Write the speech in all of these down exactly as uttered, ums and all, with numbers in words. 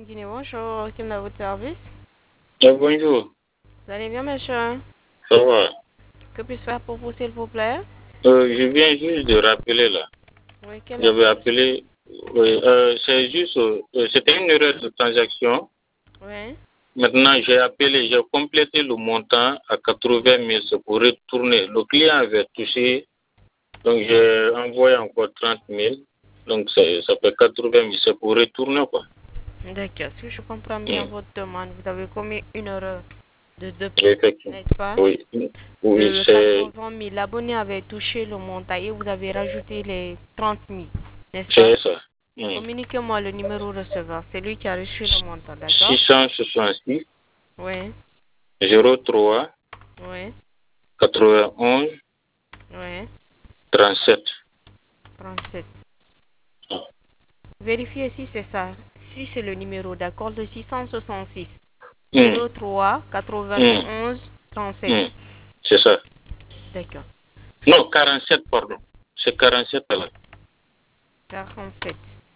Guinée, bonjour. Kim à votre service. Ah, bonjour, Vous allez bien, monsieur? ça va. Que puis-je faire pour vous, s'il vous plaît? Euh, je viens juste de rappeler là. Oui, quelle J'avais affaire? appelé. Oui, euh, c'est juste. euh, c'était une erreur de transaction. Oui. Maintenant, j'ai appelé, j'ai complété le montant à quatre-vingt mille. C'est pour retourner. Le client avait touché. Donc, j'ai envoyé encore trente mille. Donc, c'est- ça fait quatre-vingt mille. C'est pour retourner, quoi. D'accord. Si je comprends bien Hmm. votre demande, vous avez commis une erreur de deux Oui, points, effectivement. n'est-ce pas? Oui, oui, De c'est quatre-vingt mille. L'abonné avait touché le montant et vous avez rajouté les trente mille, n'est-ce pas? c'est ça. Hmm. Communiquez-moi le numéro receveur. C'est lui qui a reçu le montant, d'accord? six cent soixante-six Oui. zéro trois Oui. quatre-vingt-onze Oui. trente-sept. trente-sept. Vérifiez si c'est ça. Si c'est le numéro, d'accord? Le six cent soixante-six. Hmm. zéro trois quatre-vingt-onze trente-sept. Hmm. C'est ça. D'accord. Non, quarante-sept, pardon. C'est quarante-sept là. quarante-sept.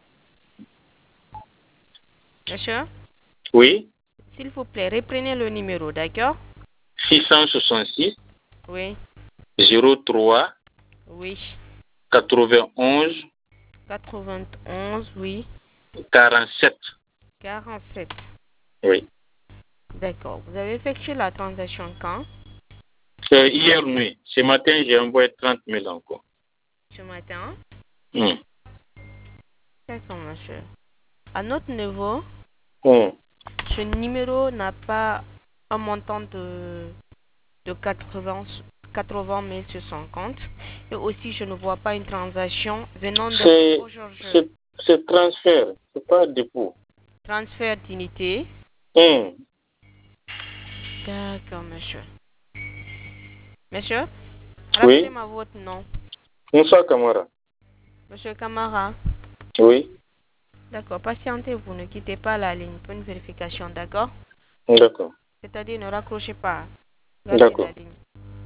Monsieur, Oui. s'il vous plaît, reprenez le numéro, d'accord? six cent soixante-six Oui. zéro trois Oui. quatre-vingt-onze quatre-vingt-onze, oui. quarante-sept. quarante-sept. Oui. D'accord. Vous avez effectué la transaction quand? C'est hier nuit. Ce matin, j'ai envoyé trente mille encore. Ce matin? Hmm. D'accord, monsieur. À notre niveau, Hmm. ce numéro n'a pas un montant de, de quatre-vingts, quatre-vingt mille sur son compte. Et aussi, je ne vois pas une transaction venant de C'est, aujourd'hui. c'est, c'est transfert. C'est pas dépôt. Transfert d'unité. Hmm. D'accord, monsieur. Monsieur, Oui. rappelez-moi votre nom. Moussa Kamara. Monsieur Camara. Oui. D'accord, patientez, vous ne quittez pas la ligne pour une vérification, d'accord? D'accord. C'est-à-dire ne raccrochez pas. Gardez la D'accord. ligne.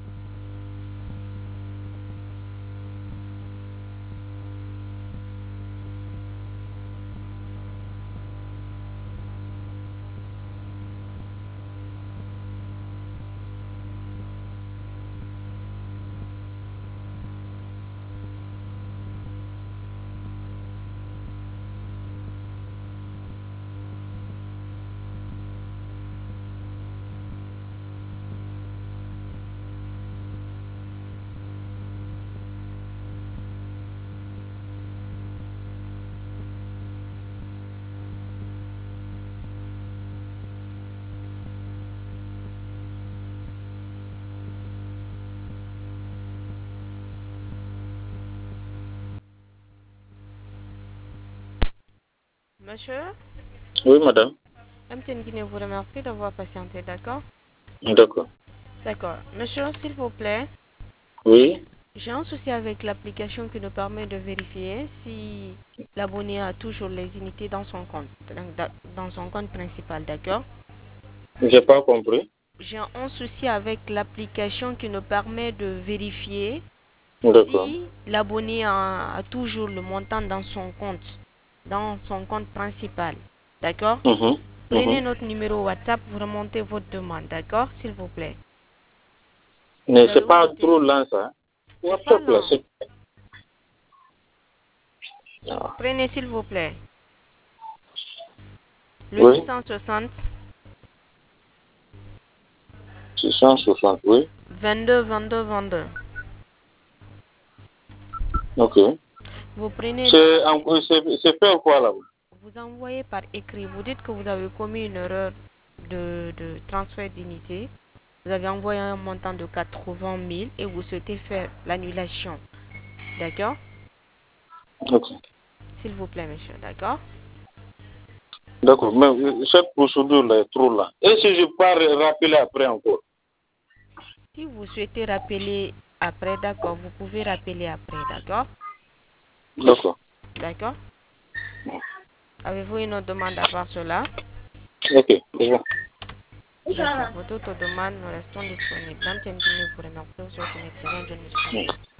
Monsieur, Oui, madame. M T N Guinée vous remercie d'avoir patienté, d'accord? D'accord. D'accord. Monsieur, s'il vous plaît, Oui. j'ai un souci avec l'application qui nous permet de vérifier si l'abonné a toujours les unités dans son compte, donc da- dans son compte principal, d'accord? J'ai pas compris. J'ai un souci avec l'application qui nous permet de vérifier D'accord. si l'abonné a, a toujours le montant dans son compte, dans son compte principal, d'accord? Mhm. Prenez Mhm. notre numéro WhatsApp, vous remontez votre demande, d'accord? S'il vous plaît. Vous Mais avez c'est où pas noté? trop lent, ça. C'est pas WhatsApp, là, lent. c'est... Ah. Prenez s'il vous plaît. Le Oui. six cent soixante, six cent soixante, oui. vingt-deux, vingt-deux, vingt-deux. Ok. Vous prenez, C'est, en- c'est, c'est fait quoi, là? vous envoyez par écrit. Vous dites que vous avez commis une erreur de, de transfert d'unité. Vous avez envoyé un montant de quatre-vingt mille et vous souhaitez faire l'annulation. D'accord? Ok. S'il vous plaît, monsieur. D'accord? D'accord. Mais euh, cette procédure-là est trop lente. Et si je pars rappeler après encore? Si vous souhaitez rappeler après, d'accord, vous pouvez rappeler après, d'accord? D'accord. D'accord? Avez-vous une autre demande à part cela? Ok. C'est bon. D'accord. Votre autre demande, nous restons disponibles. L'antenne Guinée vous remercie. Vous souhaite une excellente journée.